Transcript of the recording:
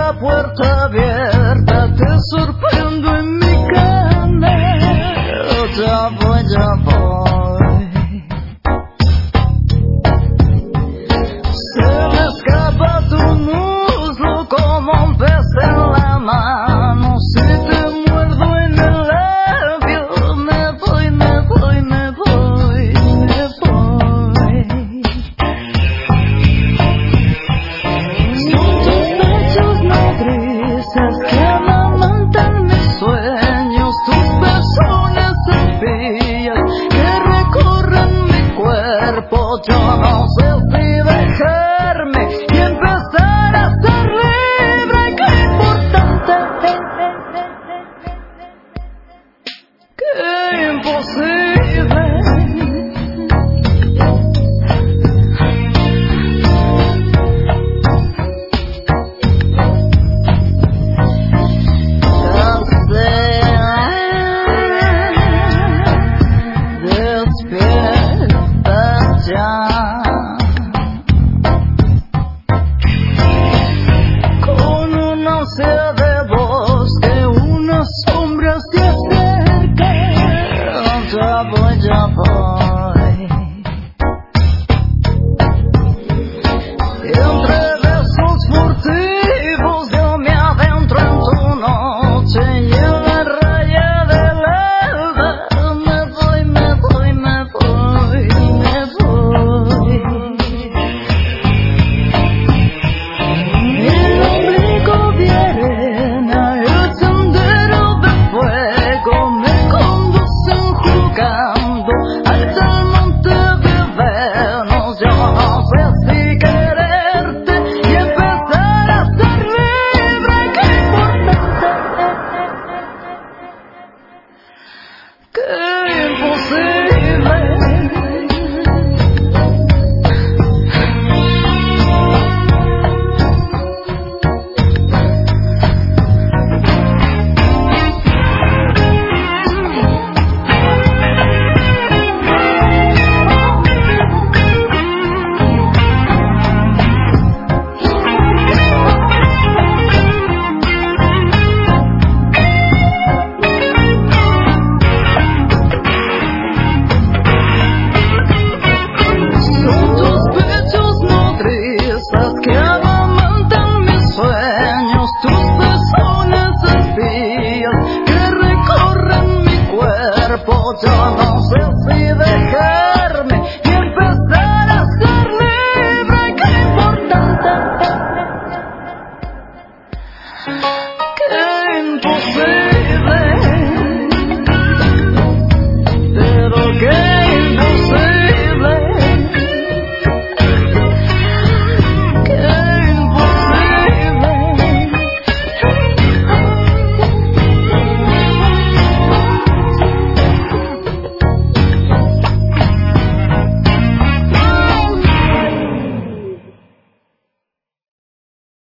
la puerta abierta, te sorprendo en mi cama. Ya voy, ya voy. Se me escapa tu muslo como un pez en la mano. Si te muerdo en el labio, me voy, me voy, me voy, me voy. Son tus pechos nodrizas que amamantan mis sueños, tus pezones cepillas que recorren mi cuerpo. Yo no sé si dejarme y empezar a ser libre. Qué importante, qué imposible. Despierta ya.